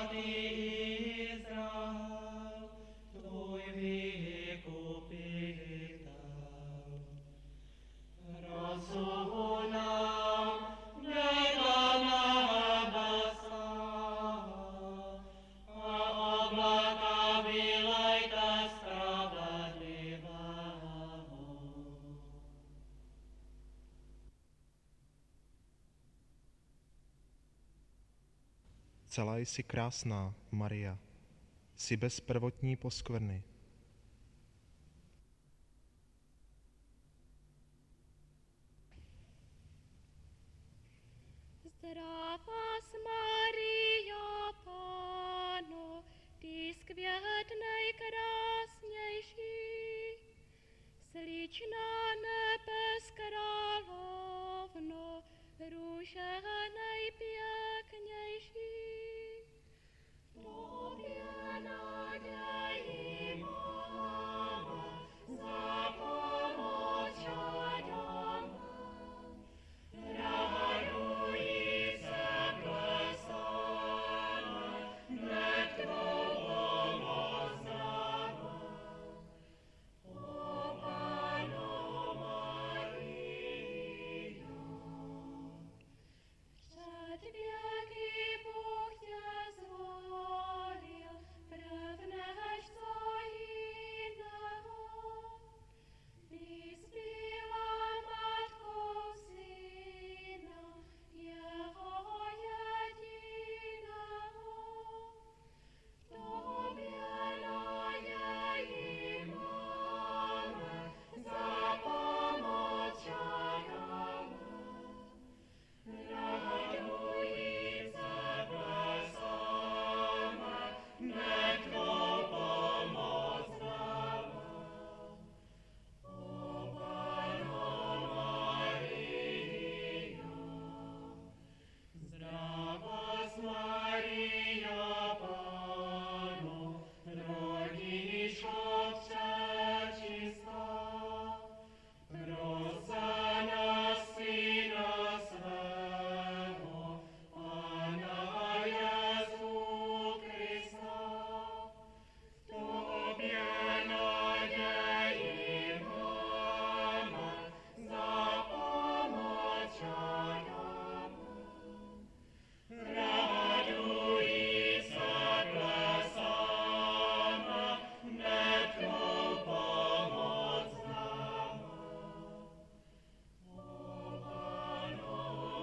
Celá jsi krásná, Maria, jsi bez prvotní poskvrny. Zdravá Maria, Pano, ty z květ nejkrásnější, sličná nebes královno, růže nejpěknější. Tobě naději máme, za pomoc žádáme. Raduj se, plesáme, hned tvou pomoc známe. O Panno Mario, před věky Bůh tě zvolil, prvnež co jiného. Bys byla matkou syna, jeho jediného. Tobě naději máme, za pomoc žádáme. Raduj se, plesáme, hned tvou pomoc známe. O Panno Mario, zdravost Maria, Pano, rodičko přečistá, pros za nás Syna svého, Pana Jezu Krista. Tobě naději máme, za pomoc žádáme. Raduj se, plesáme, hned tvou pomoc známe. O Panno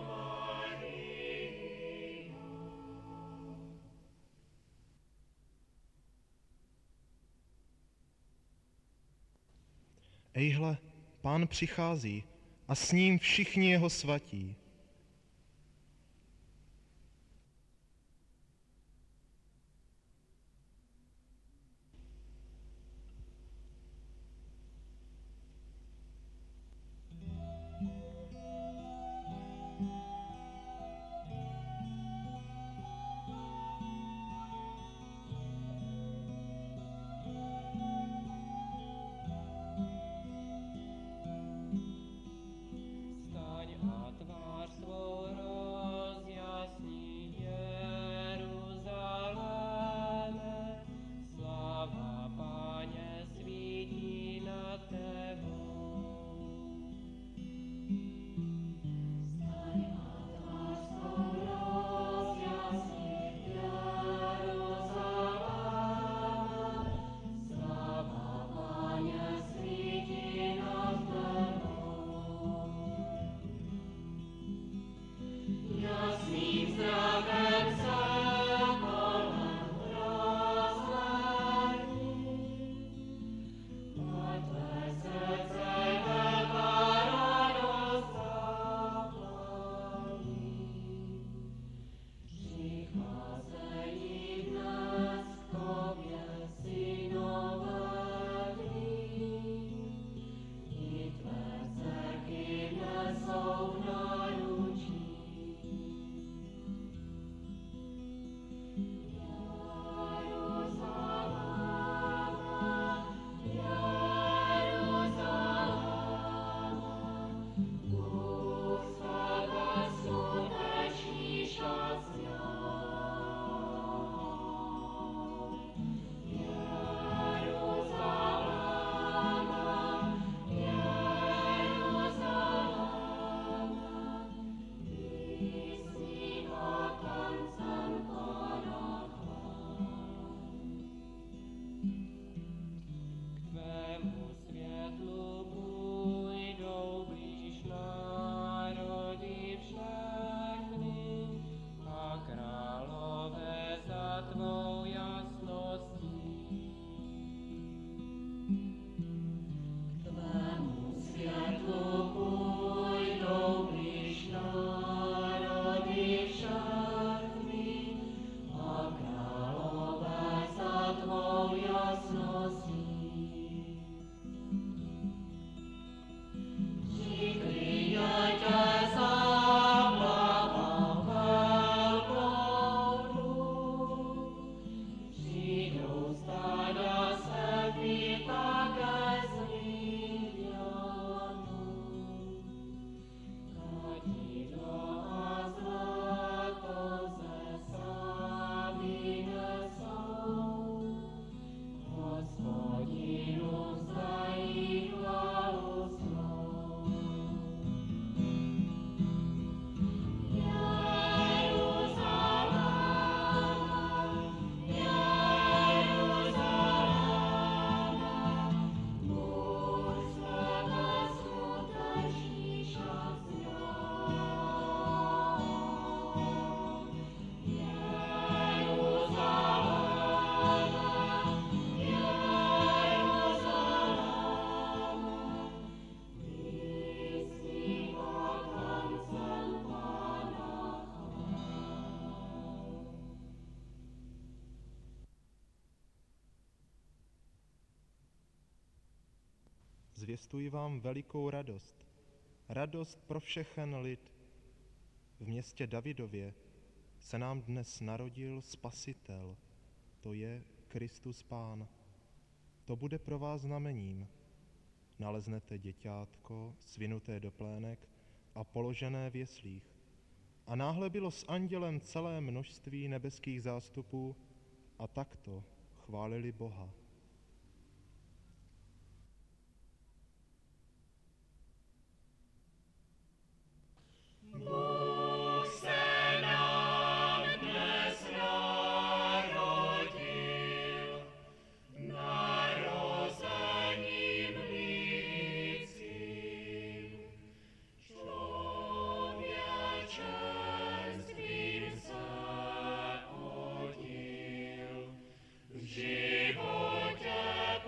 Mario. Ejhle, Pán přichází a s ním všichni jeho svatí. Staň a tvář zvěstuji vám velikou radost. Radost pro všechen lid. V městě Davidově se nám dnes narodil Spasitel, to je Kristus Pán. To bude pro vás znamením. Naleznete děťátko, svinuté do plének a položené v jeslích. A náhle bylo s andělem celé množství nebeských zástupů a takto chválili Boha. Bůh se nám dnes narodil, narozením lidským, člověčenstvím se odil, v životě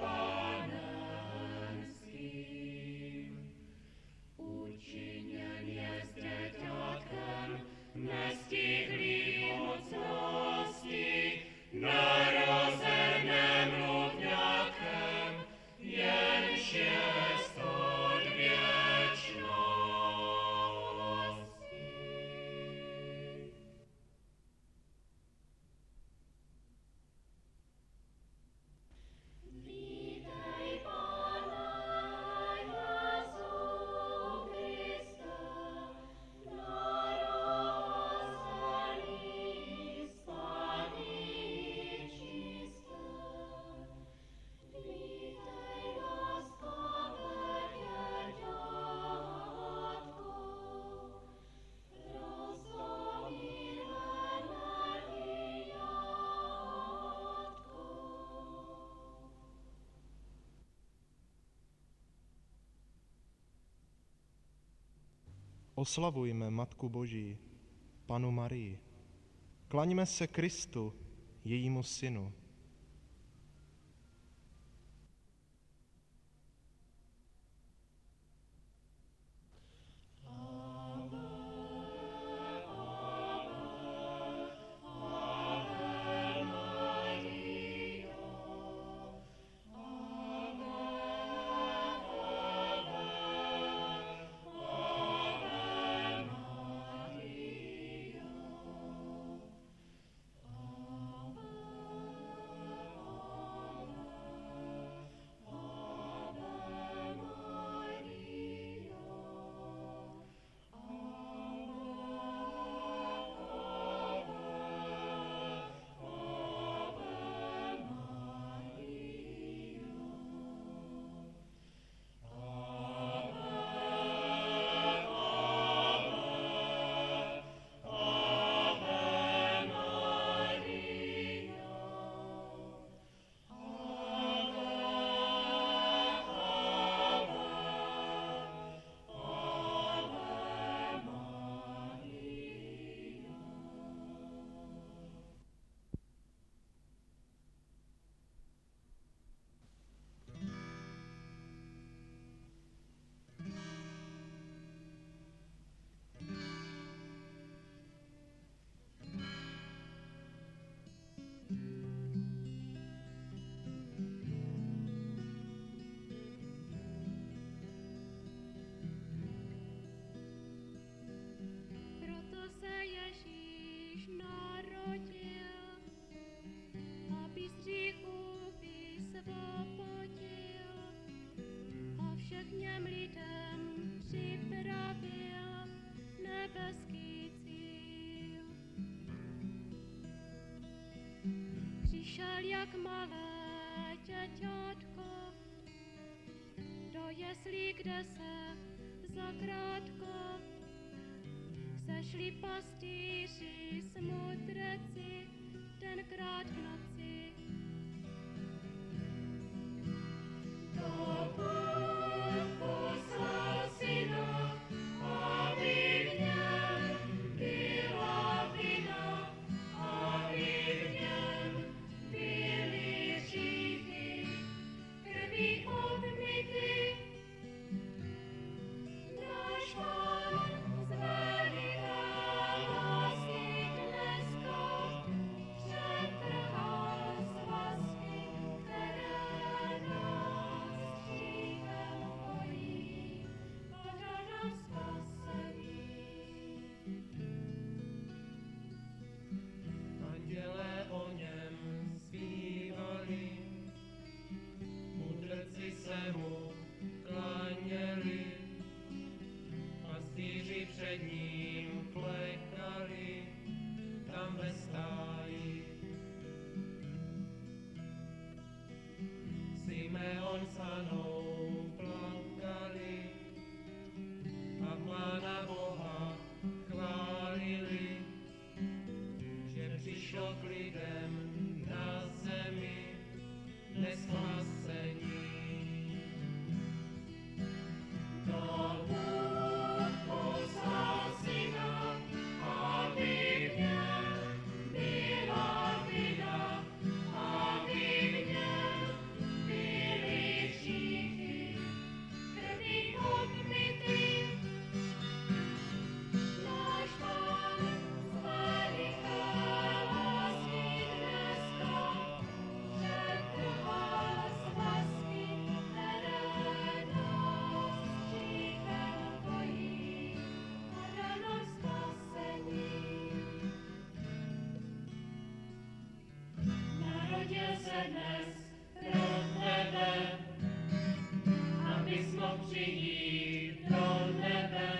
panenským. Učiněn je s děťátkem, nestihlý mocnosti, narozeném rovňákem, jenž jest od věčnosti. Vítej, Pane Jezu Kriste, narozený z Panny čisté. Vítej, laskavé děťátko, roztomilé játko. Oslavujme Matku Boží, Panu Marii. Klaňme se Kristu, jejímu synu. Proto se Ježíš narodil, aby z hříchů vysvobodil a všem lidem připravil nebeský cíl. Přišel jak malé děťátko do jeslí, kde se zakrátko sešli pastýři s mudrci tenkrát v noci. To Bůh poslal syna, aby v něm byla vina, aby v něm byly hříchy, krví obmyty. Náš Pán z veliké lásky dneska přetrhá se dnes pro tebe, abys mohl přijít do nebe,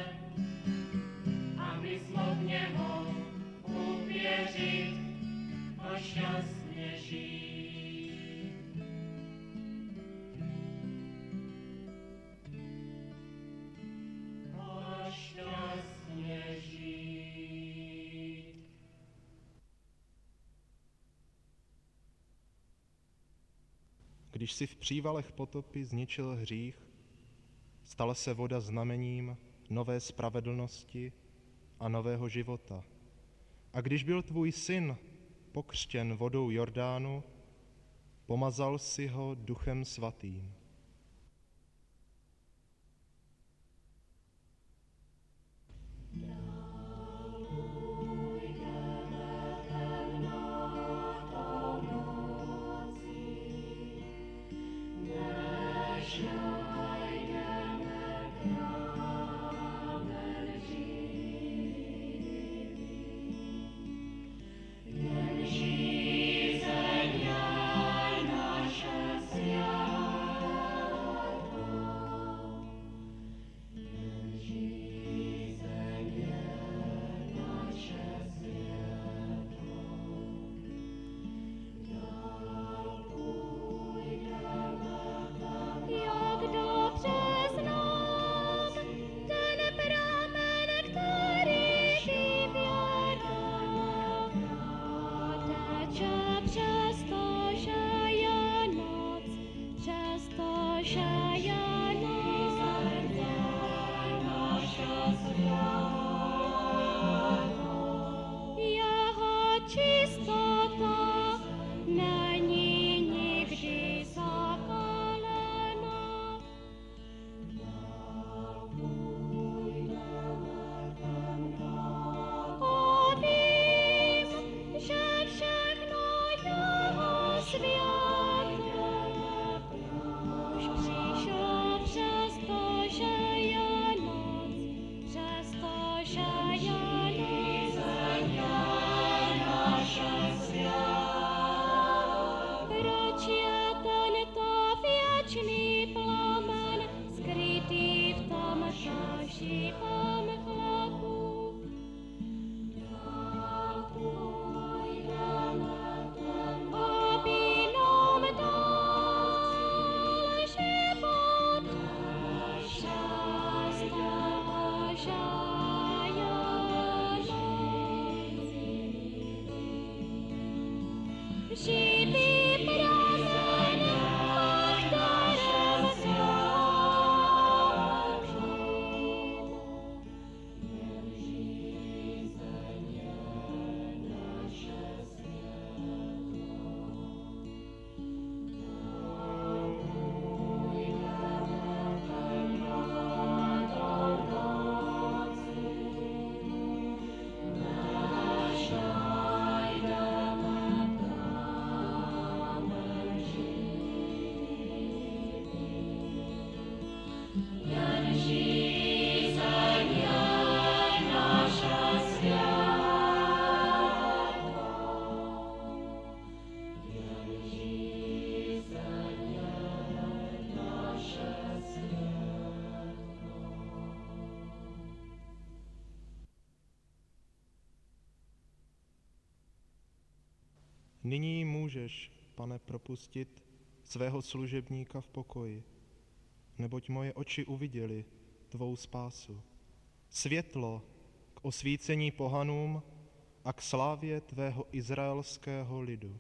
abys mohl v něho uvěřit a šťastně žít. A šťastně žít. Když si v přívalech potopy zničil hřích, stala se voda znamením nové spravedlnosti a nového života. A když byl tvůj syn pokřtěn vodou Jordánu, pomazal si ho Duchem Svatým. Nyní můžeš, Pane, propustit svého služebníka v pokoji, neboť moje oči uviděly tvou spásu. Světlo k osvícení pohanům a k slávě tvého izraelského lidu.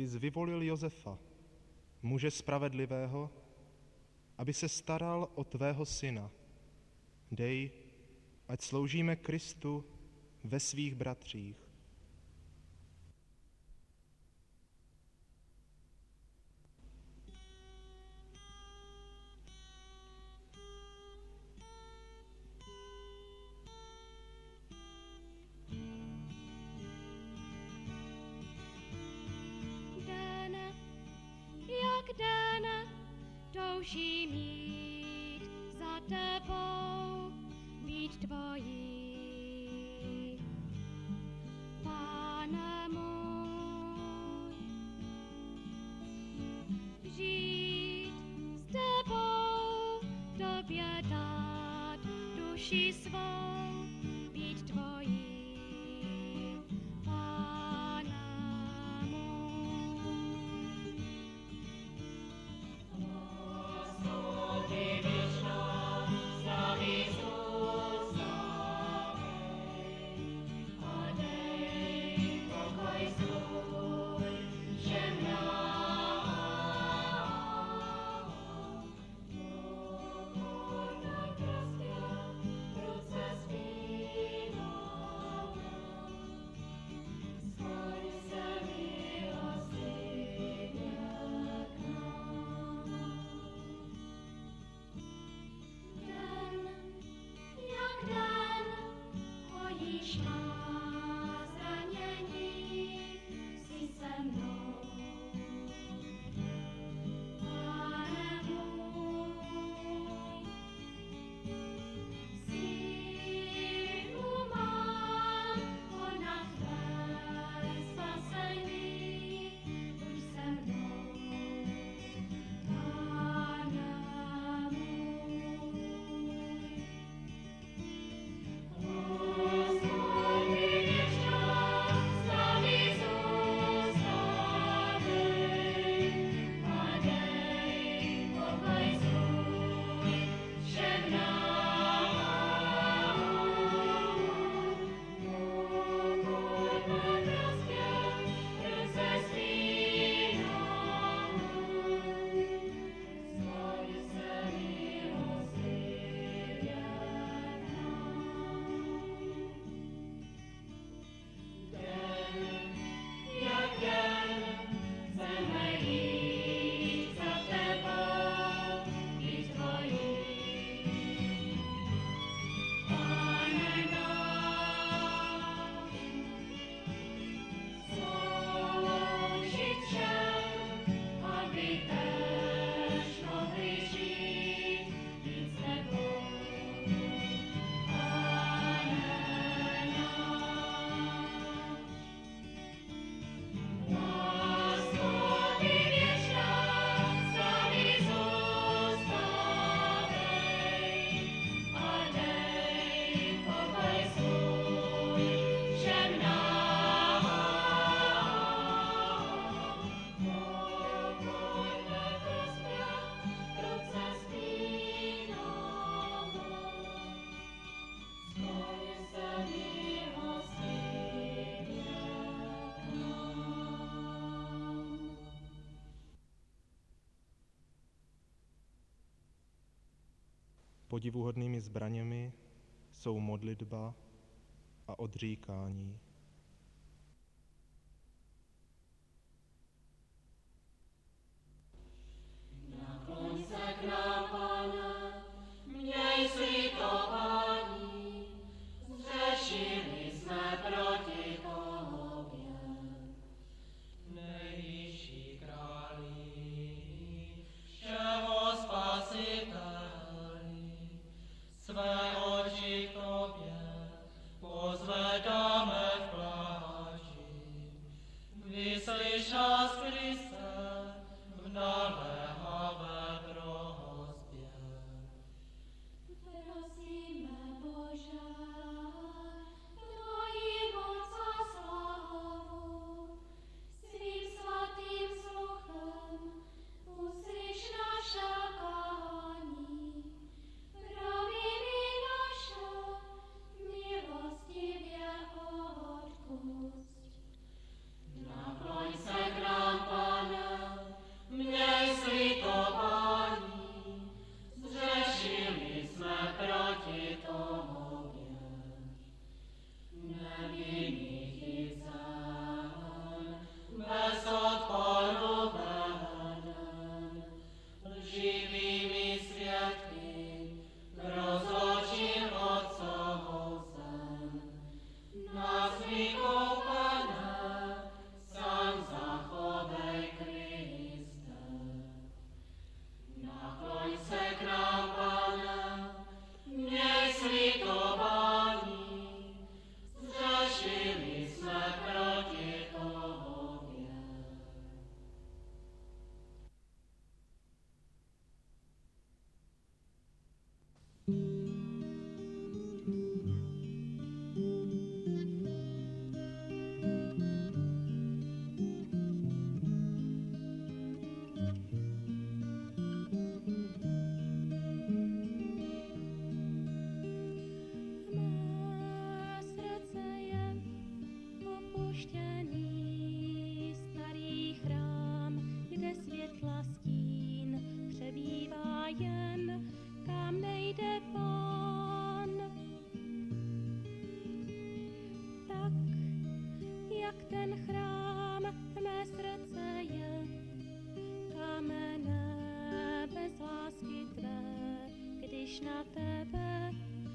ty jsi vyvolil Josefa, muže spravedlivého, aby se staral o tvého syna. Dej, ať sloužíme Kristu ve svých bratřích. Den touží mít za tebou, být tvojí. Pane můj, žít s tebou, tobě dát duši svou, být tvojí. Podivuhodnými zbraněmi jsou modlitba a odříkání. Nakloň se k nám, Pane, měj slitování, zřešili jsme proti Tobě. Nejvyšší králi, všeho Spasiteli, své oči k Tobě pozvedáme v pláči. Vyslyš nás, Kriste, v naléhavé prosi. jak ten chrám mé srdce je, kamene bez lásky tvé, když na tebe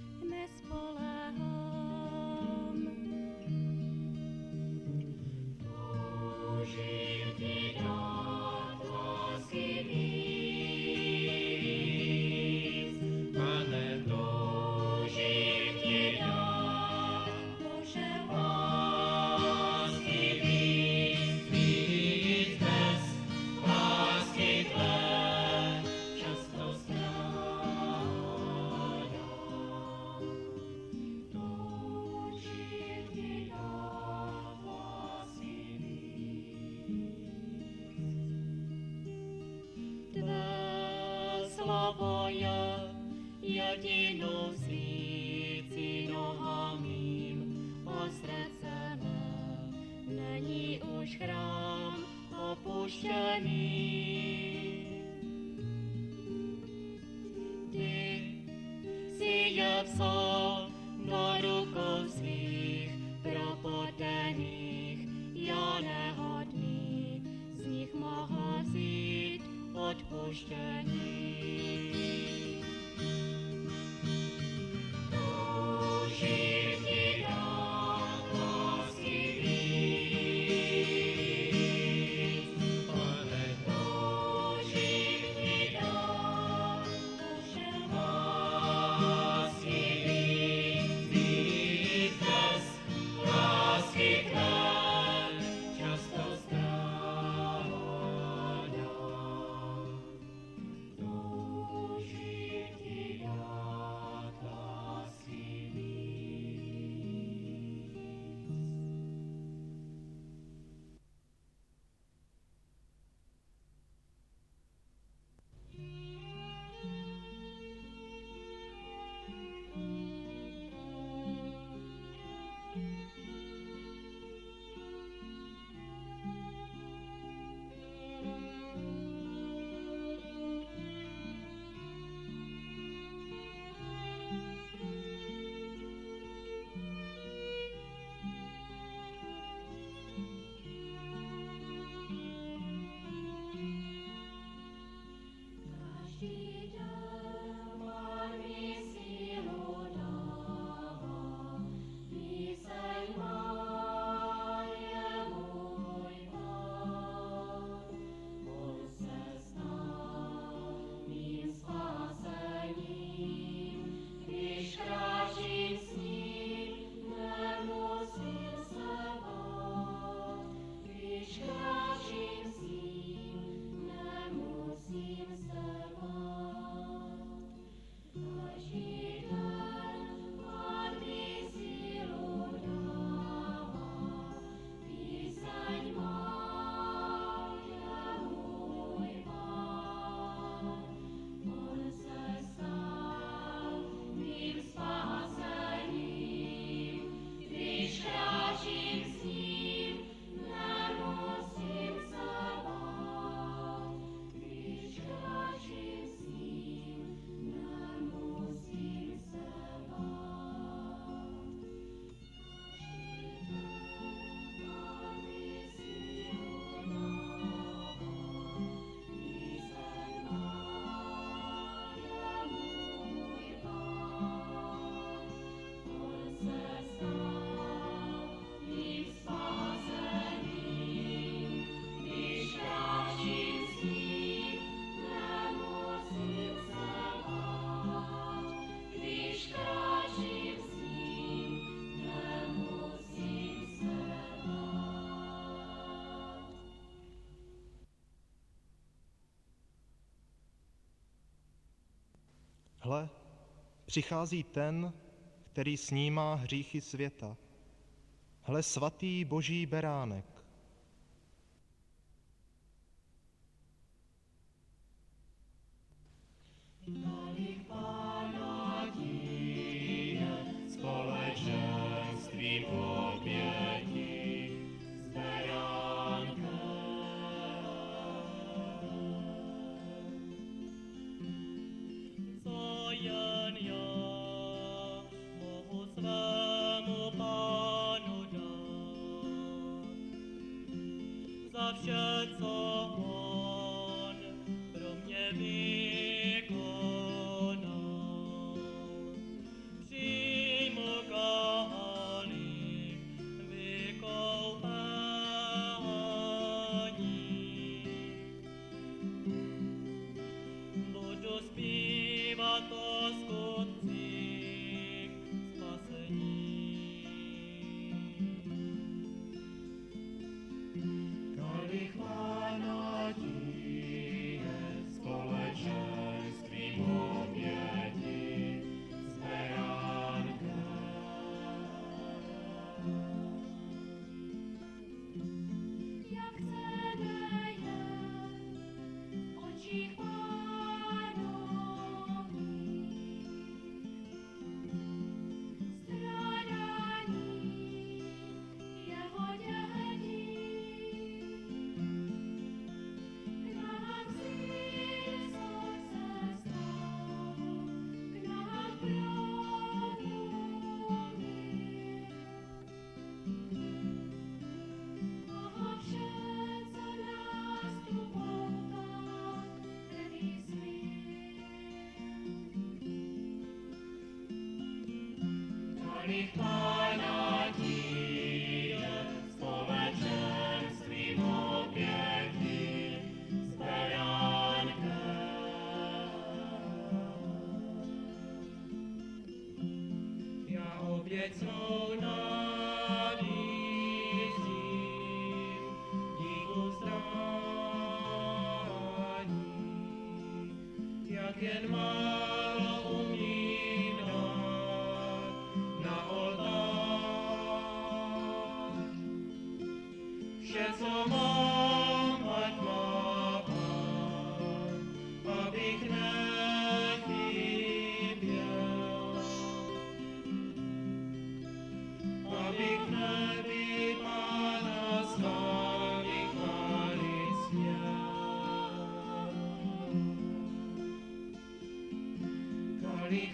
nespoléhám. Toužím ti dát lásky víc, Pane, toužím ti dát, Bože, lásky víc, víc bez lásky tvé, často strádám. Toužím ti dát lásky víc. Tvé slovo je jedinou svící nohám mým, o srdce mé není už chrám opuštěný. Ty si je vzal do rukou svých propotených, já nehodný, z nich mohl vzít odpuštění. Toužím ti dát lásky víc, Pane, toužím ti dát, Bože, lásky víc, víc bez lásky tvé, často strádám. Toužím ti dát lásky víc. Každý den Pán mi sílu dává, píseň má je můj Pán. On se stal mým spasením, když kráčím s ním, nemusím se bát. Když kráčím s ním, nemusím se bát. Každý den Pán mi sílu dává, píseň má je můj Pán. On se stal mým spasením, když kráčím s ním, nemusím se bát. Když kráčím s ním, nemusím se bát. Každý den Pán mi sílu dává, píseň má je můj Pán. On se stal mým spasením, když kráčím s ním, nemusím se bát. Když kráčím s ním, nemusím se bát. Hle, přichází ten, který snímá hříchy světa. Hle, svatý Boží beránek. Tolik Pána díje, společenstvím obětí, s beránkem. Co jen já mohu svému Pánu dát, vše, co on pro mě vykonal. Přijmu kalich vykoupení. Budu zpívat o skutcích spasení. Kalich Pánatíje, společenstvím oběti z beránka. Jak chceme je v očích Pánových, strádání jeho dětí. K nám Kristus se stal, k nám promluvil. A vše, co nás tu poutá, krví svých. Kalich Pánatíje, společenstvím oběti z beránka. Já oběcnou nabízím dík uzdání, jak jen málo umím dát na oltář. Vše, co mám, ať má Pán, abych nechyběl. Abych nebyl Pána slávy chválit směl. Kalich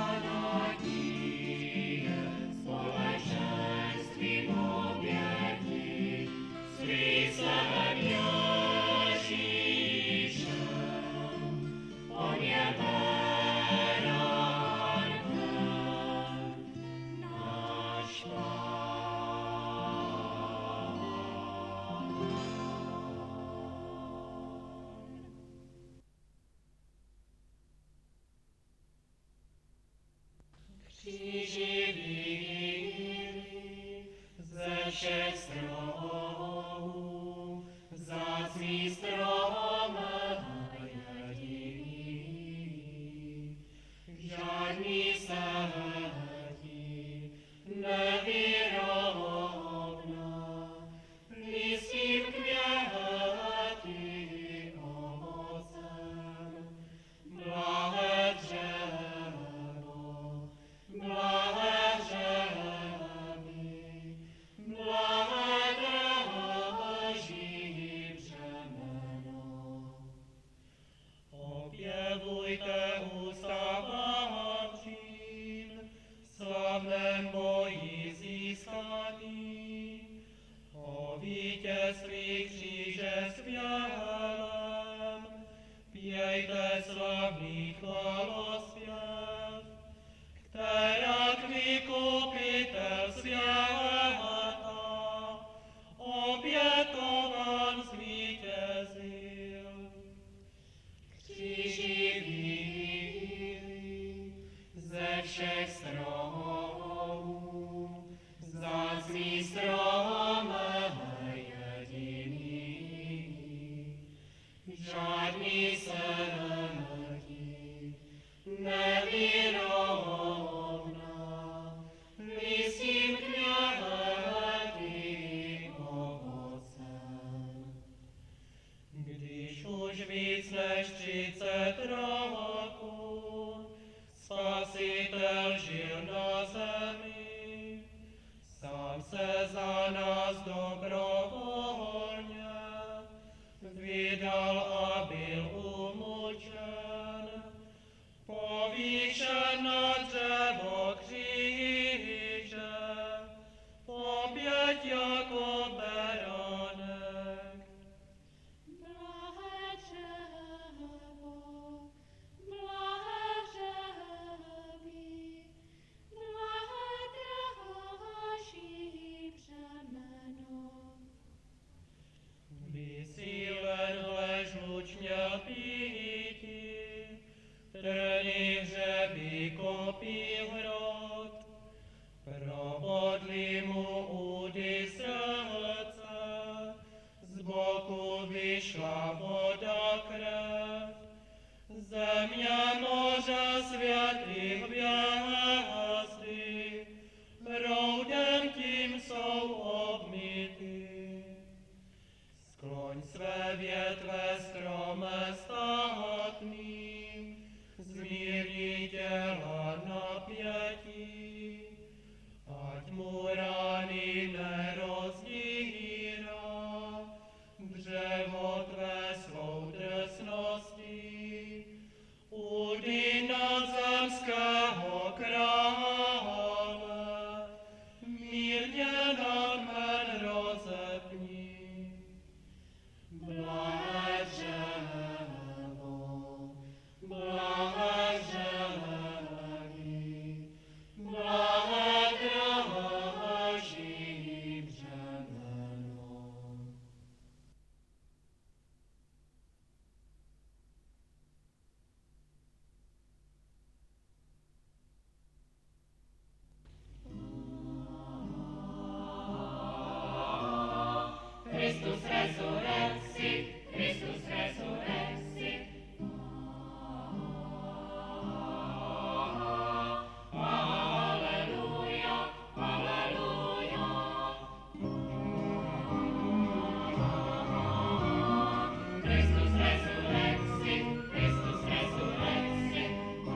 Pánatíje, společenstvím oběti s Kristem Ježíšem. On je beránkem, náš Kříži víry ze všech stromů, vzácný strom jediný. Žádný sletí nevýrobná, listím květy ovocem, blahé dřevo, blahé dřevy, blahé drží břemeno. Objevujte ústa patřím, slavném boji získaný, o vítězství kříže zpěvem, pějte slavný chvalospěv, kterak vykupitel světa, obětovan zvítězil. Kříži víry ze všech stromů, vzácný strom jediný. Žádný se nehodí, nevyrovná, listím květ proudem tím jsou obmity. Skloň své větve strome státným, zmírni těla napětí, ať mu rány nerozdírá, dřevo tvé svou drsností, údy nadzemského krále, mírně nad men rozepni. Blahé dřevo, blahé dřevy, blahé draží břemeno. Christus resurrexit, Christus resurrexit. Alleluja, alleluja. Christus resurrexit, Christus resurrexit.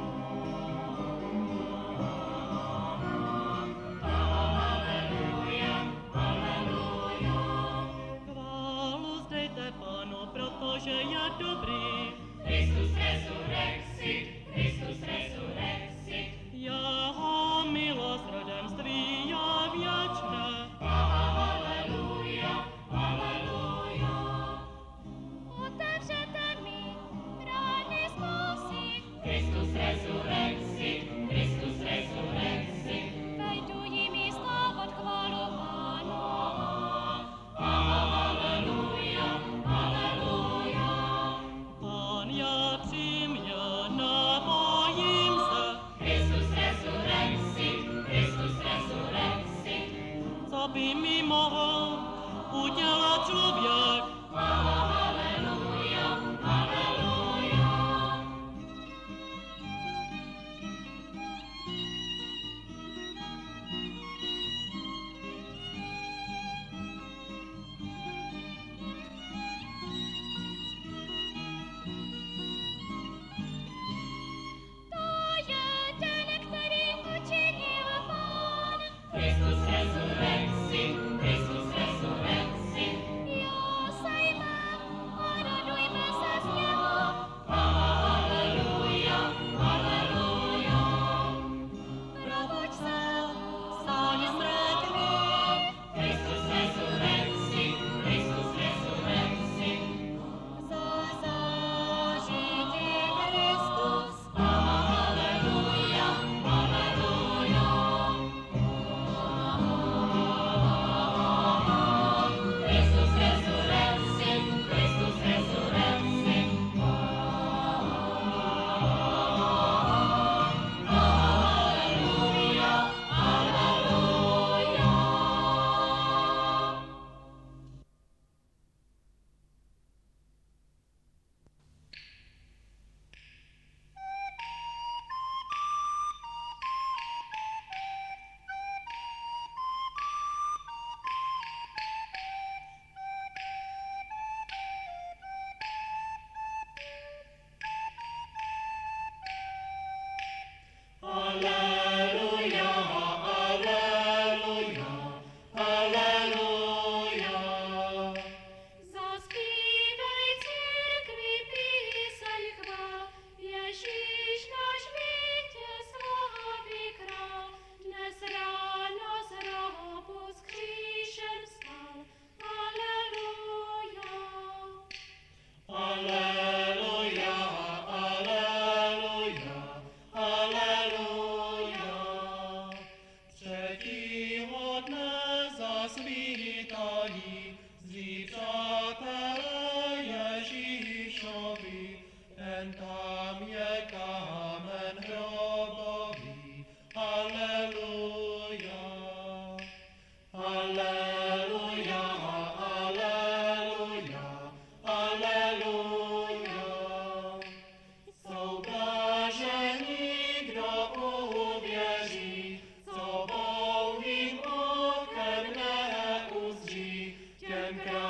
Alleluja, alleluja. Chválu zdejte Pánu, protože je dobrý. Christus resurrexit, Christus resurrexit. Jeho milost rodenství je věčné. Alleluja, alleluja. Otevřete mi brány spásy, Christus resurrexit, Christus resurrexit. vejdu jimi slávat chválu Pánova. Alleluja, alleluja. Pán je při mně, nebojím se, Christus resurrexit, Christus resurrexit. co by mi mohl udělat člověk. Alleluja, alleluja. To je den, který učinil Pán. Christus resurrexit, Christus resurrexit. Já tenkrát